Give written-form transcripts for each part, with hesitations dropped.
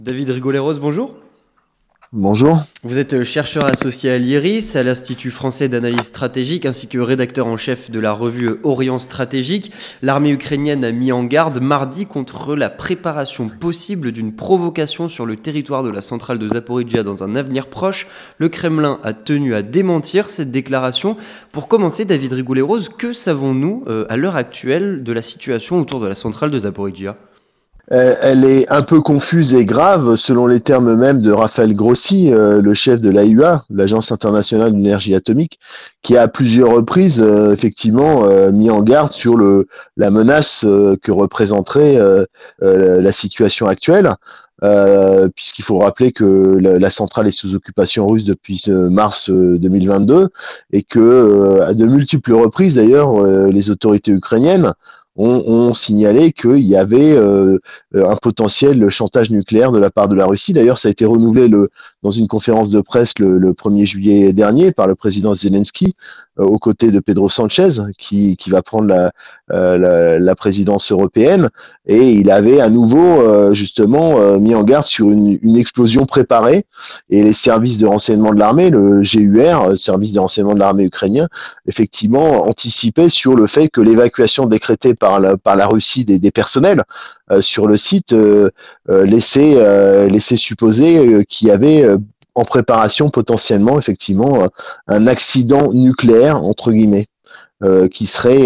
David Rigoleros, bonjour. Bonjour. Vous êtes chercheur associé à l'IRIS, à l'Institut français d'analyse stratégique, ainsi que rédacteur en chef de la revue Orient Stratégique. L'armée ukrainienne a mis en garde mardi contre la préparation possible d'une provocation sur le territoire de la centrale de Zaporijia dans un avenir proche. Le Kremlin a tenu à démentir cette déclaration. Pour commencer, David Rigoleros, que savons-nous à l'heure actuelle de la situation autour de la centrale de Zaporijia ? Elle est un peu confuse et grave, selon les termes mêmes de Raphaël Grossi, le chef de l'AIEA, l'Agence internationale d'énergie atomique, qui a à plusieurs reprises effectivement mis en garde sur la menace que représenterait la situation actuelle. Puisqu'il faut rappeler que la centrale est sous occupation russe depuis mars 2022 et que à de multiples reprises d'ailleurs les autorités ukrainiennes ont signalé qu'il y avait un potentiel chantage nucléaire de la part de la Russie. D'ailleurs, ça a été renouvelé dans une conférence de presse le 1er juillet dernier par le président Zelensky, aux côtés de Pedro Sanchez, qui va prendre la présidence européenne. Et il avait à nouveau justement mis en garde sur une explosion préparée. Et les services de renseignement de l'armée, le GUR, service de renseignement de l'armée ukrainien, effectivement anticipaient sur le fait que l'évacuation décrétée par la Russie des personnels sur le site laissait supposer qu'il y avait en préparation potentiellement effectivement un accident nucléaire entre guillemets qui serait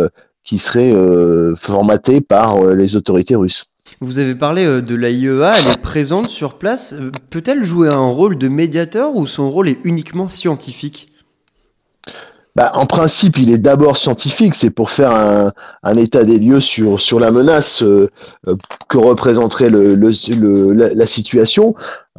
formaté par les autorités russes. Vous avez parlé de l'AIEA, elle est présente sur place. Peut-elle jouer un rôle de médiateur ou son rôle est uniquement scientifique ? En principe, il est d'abord scientifique, c'est pour faire un état des lieux sur la menace que représenterait la situation.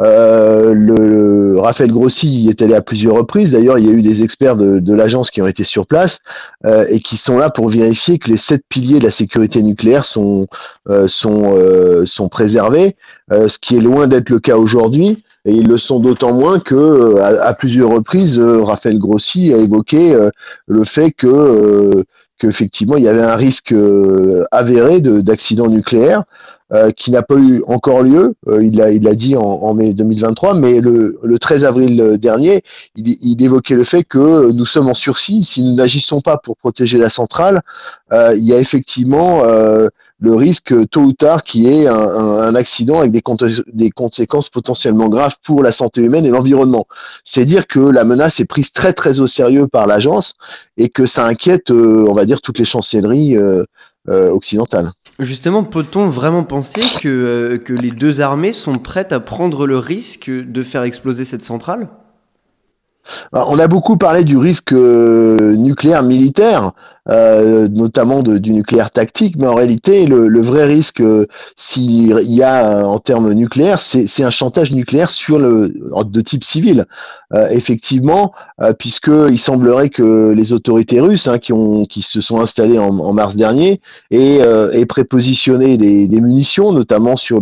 Raphaël Grossi y est allé à plusieurs reprises. D'ailleurs, il y a eu des experts de l'agence qui ont été sur place et qui sont là pour vérifier que les 7 piliers de la sécurité nucléaire sont préservés, ce qui est loin d'être le cas aujourd'hui. Et ils le sont d'autant moins que, à plusieurs reprises, Raphaël Grossi a évoqué le fait qu'effectivement il y avait un risque avéré d'accident nucléaire qui n'a pas eu encore lieu. Il l'a dit en mai 2023, mais le 13 avril dernier, il évoquait le fait que nous sommes en sursis. Si nous n'agissons pas pour protéger la centrale, il y a effectivement le risque tôt ou tard qu'il y ait un accident avec des conséquences potentiellement graves pour la santé humaine et l'environnement. C'est dire que la menace est prise très très au sérieux par l'agence et que ça inquiète, on va dire, toutes les chancelleries occidentales. Justement, peut-on vraiment penser que les deux armées sont prêtes à prendre le risque de faire exploser cette centrale ? On a beaucoup parlé du risque nucléaire militaire, notamment du nucléaire tactique, mais en réalité, le vrai risque, s'il y a en termes nucléaires, c'est un chantage nucléaire de type civil. Effectivement, puisqu'il semblerait que les autorités russes, qui se sont installées en mars dernier, aient prépositionné des munitions, notamment sur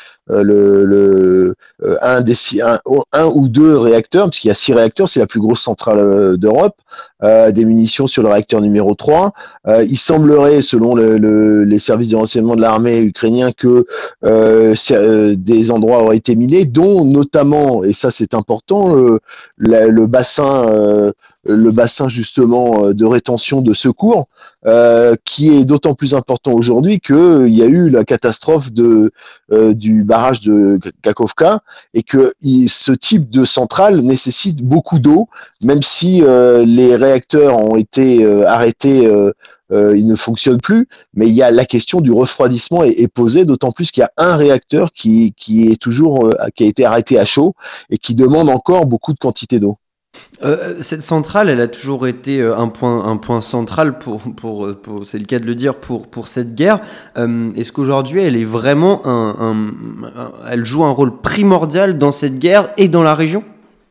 un ou deux réacteurs, parce qu'il y a 6 réacteurs, c'est la plus grosse centrale d'Europe, des munitions sur le réacteur numéro 3. Il semblerait, selon les services de renseignement de l'armée ukrainien, que des endroits auraient été minés, dont notamment, et ça c'est important, le bassin justement de rétention de secours, qui est d'autant plus important aujourd'hui qu'il y a eu la catastrophe du barrage de Kakhovka et que ce type de centrale nécessite beaucoup d'eau, même si les réacteurs ont été arrêtés, ils ne fonctionnent plus, mais il y a la question du refroidissement est posée, d'autant plus qu'il y a un réacteur qui a été arrêté à chaud et qui demande encore beaucoup de quantité d'eau. Cette centrale, elle a toujours été un point central pour c'est le cas de le dire, pour cette guerre. Est-ce qu'aujourd'hui, elle est vraiment elle joue un rôle primordial dans cette guerre et dans la région ?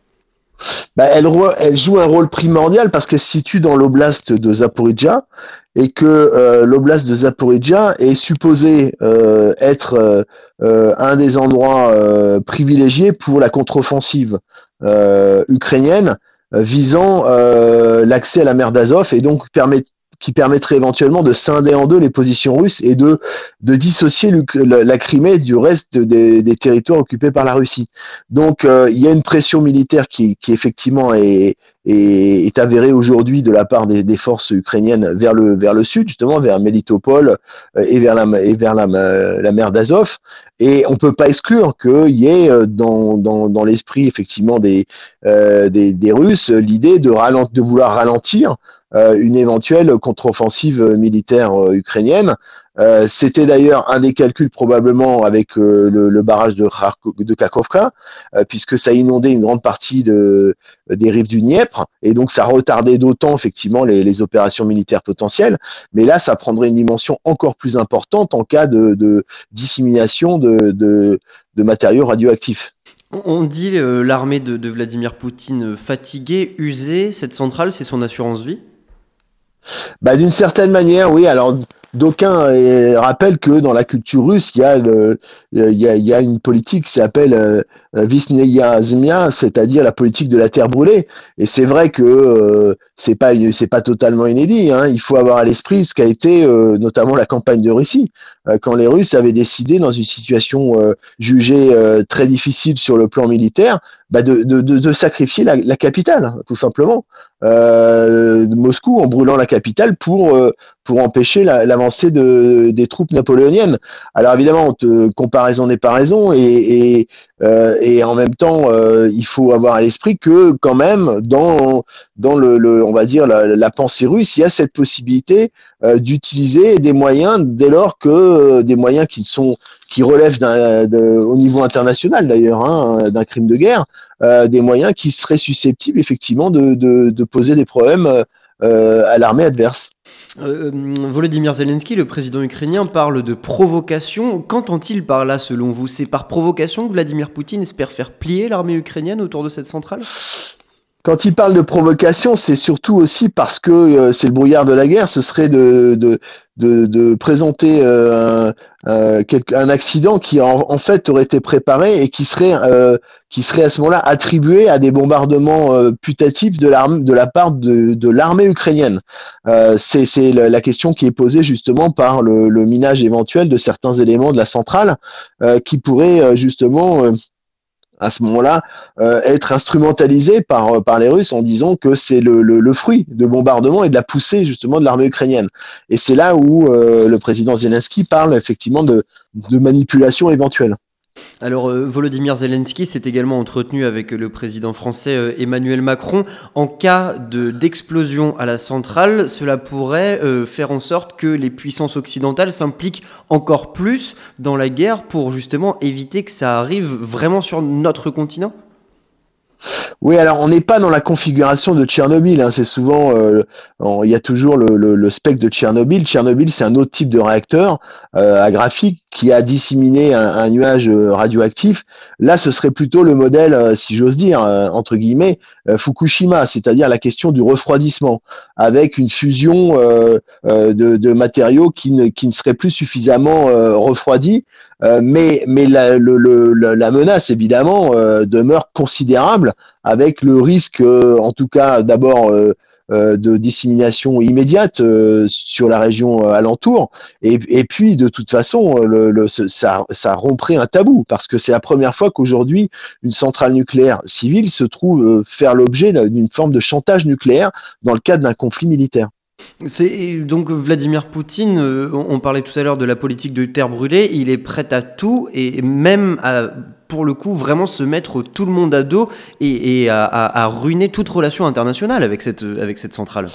Elle joue un rôle primordial parce qu'elle se situe dans l'oblast de Zaporijia et que l'oblast de Zaporijia est supposé être un des endroits privilégiés pour la contre-offensive ukrainienne visant l'accès à la mer d'Azov et donc qui permettrait éventuellement de scinder en deux les positions russes et de dissocier la Crimée du reste des territoires occupés par la Russie. Donc il y a une pression militaire qui effectivement est avérée aujourd'hui de la part des forces ukrainiennes vers le sud, justement vers Melitopol et vers la mer d'Azov. Et on peut pas exclure qu'il y ait dans l'esprit effectivement des Russes l'idée de vouloir ralentir une éventuelle contre-offensive militaire ukrainienne. C'était d'ailleurs un des calculs probablement avec le barrage de Kakhovka, puisque ça a inondé une grande partie des rives du Dniepr, et donc ça retardait d'autant effectivement les opérations militaires potentielles. Mais là, ça prendrait une dimension encore plus importante en cas de dissémination de matériaux radioactifs. On dit l'armée de Vladimir Poutine fatiguée, usée. Cette centrale, c'est son assurance vie? D'une certaine manière, oui. Alors, d'aucuns rappellent que dans la culture russe, il y a une politique qui s'appelle Visnaya Zemia, c'est-à-dire la politique de la terre brûlée. Et c'est vrai que c'est pas totalement inédit, hein. Il faut avoir à l'esprit ce qu'a été notamment la campagne de Russie, quand les Russes avaient décidé, dans une situation jugée très difficile sur le plan militaire, de sacrifier la capitale, tout simplement. De Moscou, en brûlant la capitale pour empêcher l'avancée des troupes napoléoniennes. Alors évidemment, comparaison n'est pas raison, et en même temps, il faut avoir à l'esprit que quand même dans on va dire la pensée russe, il y a cette possibilité d'utiliser des moyens dès lors que des moyens qui relèvent au niveau international d'ailleurs, hein, d'un crime de guerre, des moyens qui seraient susceptibles effectivement de poser des problèmes à l'armée adverse. Volodymyr Zelensky, le président ukrainien, parle de provocation. Qu'entend-il par là, selon vous? C'est par provocation que Vladimir Poutine espère faire plier l'armée ukrainienne autour de cette centrale? Quand il parle de provocation, c'est surtout aussi parce que c'est le brouillard de la guerre. Ce serait de présenter un accident qui en fait aurait été préparé et qui serait à ce moment-là attribué à des bombardements putatifs de la part de l'armée ukrainienne. C'est la question qui est posée justement par le minage éventuel de certains éléments de la centrale qui pourraient justement à ce moment-là être instrumentalisé par les Russes en disant que c'est le fruit de bombardements et de la poussée justement de l'armée ukrainienne. Et c'est là où le président Zelensky parle effectivement de manipulation éventuelle. Alors, Volodymyr Zelensky s'est également entretenu avec le président français Emmanuel Macron. En cas d'explosion à la centrale, cela pourrait faire en sorte que les puissances occidentales s'impliquent encore plus dans la guerre pour justement éviter que ça arrive vraiment sur notre continent? Oui, alors on n'est pas dans la configuration de Tchernobyl, hein. C'est souvent, il y a toujours le spectre de Tchernobyl. Tchernobyl, c'est un autre type de réacteur à graphique qui a disséminé un nuage radioactif. Là, ce serait plutôt le modèle, si j'ose dire, entre guillemets, Fukushima, c'est-à-dire la question du refroidissement, avec une fusion de matériaux qui ne seraient plus suffisamment refroidis. Mais la menace, évidemment, demeure considérable, avec le risque, en tout cas, d'abord de dissémination immédiate sur la région alentour, et puis de toute façon, ça romprait un tabou, parce que c'est la première fois qu'aujourd'hui, une centrale nucléaire civile se trouve faire l'objet d'une forme de chantage nucléaire dans le cadre d'un conflit militaire. C'est donc Vladimir Poutine, on parlait tout à l'heure de la politique de terre brûlée, il est prêt à tout et même à, pour le coup, vraiment se mettre tout le monde à dos et à ruiner toute relation internationale avec cette centrale.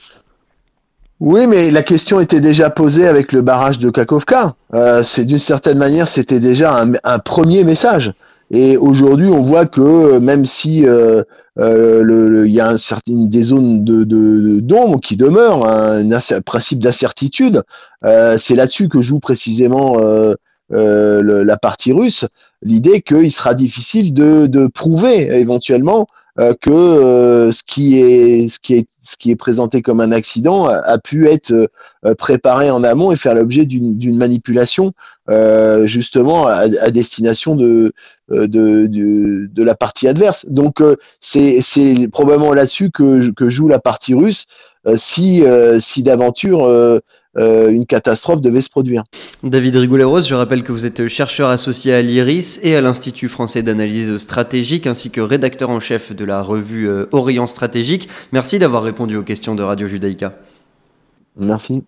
Oui, mais la question était déjà posée avec le barrage de Kakhovka. C'est d'une certaine manière, c'était déjà un premier message. Et aujourd'hui, on voit que même si il y a des zones d'ombre qui demeurent, hein, un principe d'incertitude, c'est là-dessus que joue précisément la partie russe. L'idée qu'il sera difficile de prouver éventuellement que ce qui est présenté comme un accident a pu être préparé en amont et faire l'objet d'une manipulation justement à destination de la partie adverse. Donc c'est probablement là-dessus que joue la partie russe, si d'aventure une catastrophe devait se produire. David Rigoulet-Rose, je rappelle que vous êtes chercheur associé à l'IRIS et à l'Institut français d'analyse stratégique, ainsi que rédacteur en chef de la revue Orient Stratégique. Merci d'avoir répondu aux questions de Radio Judaïka. Merci.